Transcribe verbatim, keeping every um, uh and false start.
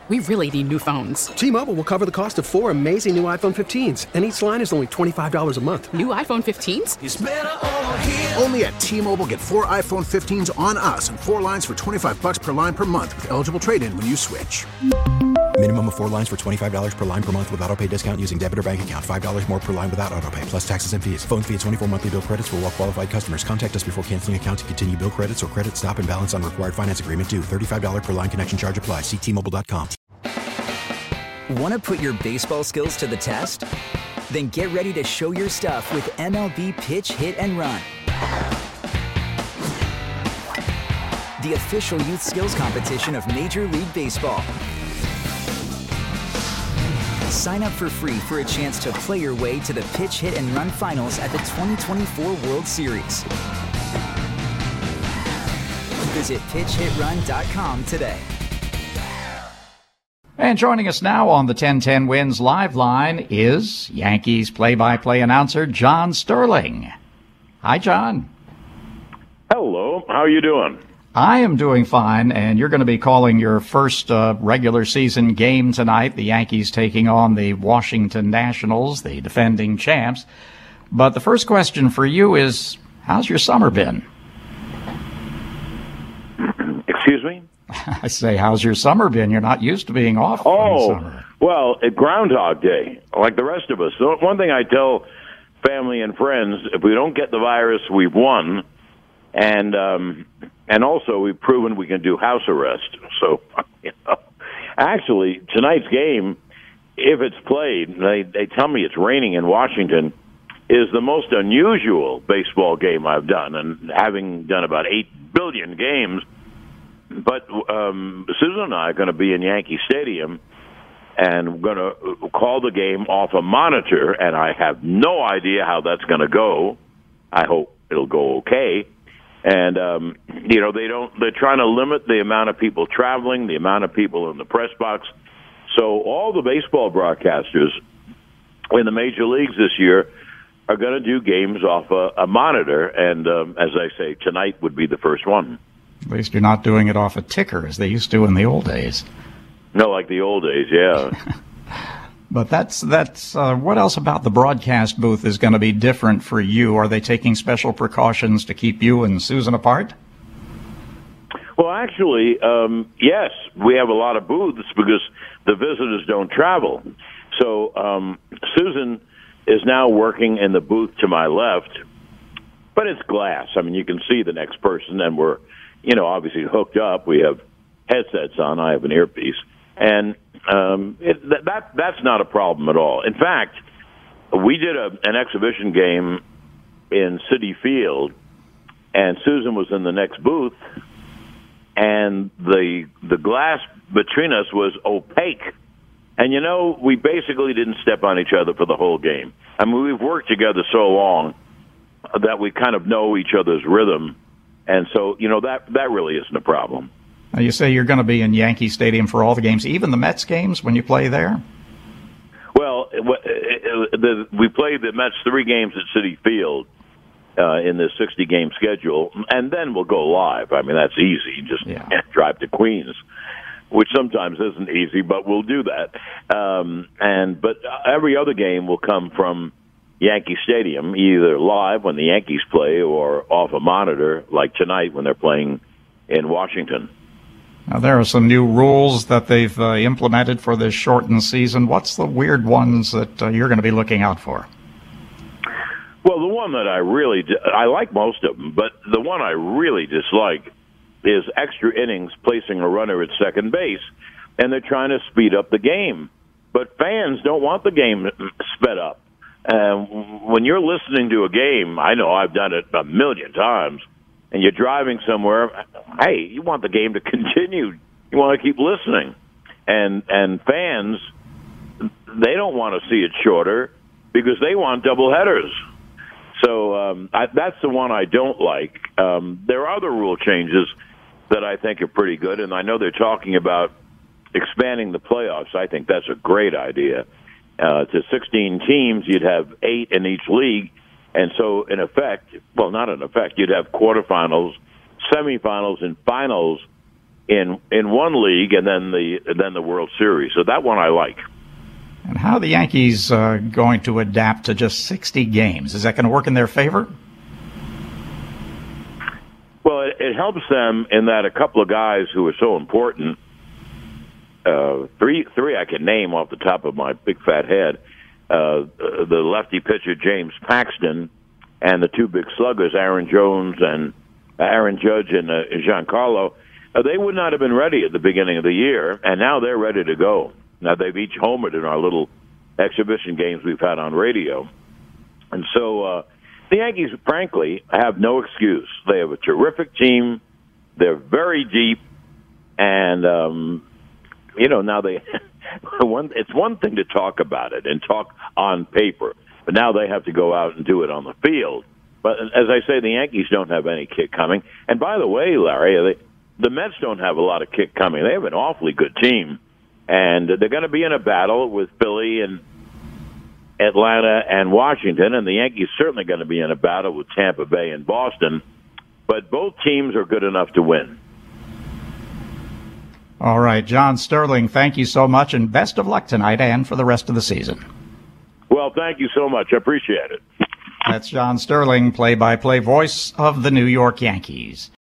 We really need new phones. T-Mobile will cover the cost of four amazing new iPhone fifteens, and each line is only twenty-five dollars a month. New iPhone fifteens? It's better over here. Only at T-Mobile, get four iPhone fifteens on us and four lines for twenty-five dollars per line per month with eligible trade-in when you switch. Minimum of four lines for twenty-five dollars per line per month with autopay discount using debit or bank account. five dollars more per line without autopay, plus taxes and fees. Phone fee at twenty-four monthly bill credits for well-qualified customers. Contact us before canceling account to continue bill credits or credit stop and balance on required finance agreement due. thirty-five dollars per line connection charge applies. See T Mobile dot com. Want to put your baseball skills to the test? Then get ready to show your stuff with M L B Pitch, Hit, and Run. The official youth skills competition of Major League Baseball. Sign up for free for a chance to play your way to the Pitch, Hit, and Run finals at the twenty twenty-four World Series. Visit pitch hit run dot com today. And joining us now on the ten ten Wins live line is Yankees play-by-play announcer John Sterling. Hi, John. Hello. How are you doing? I am doing fine, and you're going to be calling your first uh, regular season game tonight, the Yankees taking on the Washington Nationals, the defending champs. But the first question for you is, how's your summer been? Excuse me? I say, how's your summer been? You're not used to being off oh, in the summer. Well, at Groundhog Day, like the rest of us. So one thing I tell family and friends, if we don't get the virus, we've won. And um, and also, we've proven we can do house arrest. So, you know, actually, tonight's game, if it's played, they, they tell me it's raining in Washington, is the most unusual baseball game I've done. And having done about eight billion games, but um, Susan and I are going to be in Yankee Stadium, and we're going to call the game off a monitor, and I have no idea how that's going to go. I hope it'll go okay. And, um, you know, they don't, they're trying to limit the amount of people traveling, the amount of people in the press box. So all the baseball broadcasters in the major leagues this year are going to do games off a, a monitor. And um, as I say, tonight would be the first one. At least you're not doing it off a ticker as they used to in the old days. No, like the old days, yeah. But that's, that's uh, what else about the broadcast booth is going to be different for you? Are they taking special precautions to keep you and Susan apart? Well, actually, um, yes, we have a lot of booths because the visitors don't travel. So um, Susan is now working in the booth to my left, but it's glass. I mean, you can see the next person, and we're, you know, obviously hooked up. We have headsets on. I have an earpiece. And um, it, that that's not a problem at all. In fact, we did a, an exhibition game in Citi Field, and Susan was in the next booth, and the the glass between us was opaque. And, you know, we basically didn't step on each other for the whole game. I mean, we've worked together so long that we kind of know each other's rhythm. And so, you know, that, that really isn't a problem. Now, you say you're going to be in Yankee Stadium for all the games, even the Mets games when you play there? Well, we played the Mets three games at Citi Field uh, in the sixty-game schedule, and then we'll go live. I mean, that's easy. You just yeah. drive to Queens, which sometimes isn't easy, but we'll do that. Um, and But every other game will come from Yankee Stadium, either live when the Yankees play or off a monitor, like tonight when they're playing in Washington. Now, there are some new rules that they've uh, implemented for this shortened season. What's the weird ones that uh, you're going to be looking out for? Well, the one that I really di- I like most of them, but the one I really dislike is extra innings placing a runner at second base, and they're trying to speed up the game. But fans don't want the game sped up. Uh, when you're listening to a game, I know I've done it a million times, and you're driving somewhere, hey, you want the game to continue. You want to keep listening. And and fans, they don't want to see it shorter because they want double headers. So um, I, that's the one I don't like. Um, there are other rule changes that I think are pretty good, and I know they're talking about expanding the playoffs. I think that's a great idea. Uh, to sixteen teams, you'd have eight in each league. And so, in effect, well, not in effect, you'd have quarterfinals, semifinals, and finals in in one league and then the and then the World Series. So that one I like. And how are the Yankees uh, going to adapt to just sixty games? Is that going to work in their favor? Well, it, it helps them in that a couple of guys who are so important, uh, three three I can name off the top of my big fat head, uh, the lefty pitcher James Paxton, and the two big sluggers Aaron Jones and Aaron Judge and uh, Giancarlo. Uh, they would not have been ready at the beginning of the year, and now they're ready to go. Now, they've each homered in our little exhibition games we've had on radio. And so uh, the Yankees, frankly, have no excuse. They have a terrific team. They're very deep. And, um, you know, now they one, it's one thing to talk about it and talk on paper, but now they have to go out and do it on the field. But as I say, the Yankees don't have any kick coming. And by the way, Larry, they, the Mets don't have a lot of kick coming. They have an awfully good team. And they're going to be in a battle with Philly and Atlanta and Washington, and the Yankees certainly going to be in a battle with Tampa Bay and Boston. But both teams are good enough to win. All right, John Sterling, thank you so much, and best of luck tonight and for the rest of the season. Well, thank you so much. I appreciate it. That's John Sterling, play-by-play voice of the New York Yankees.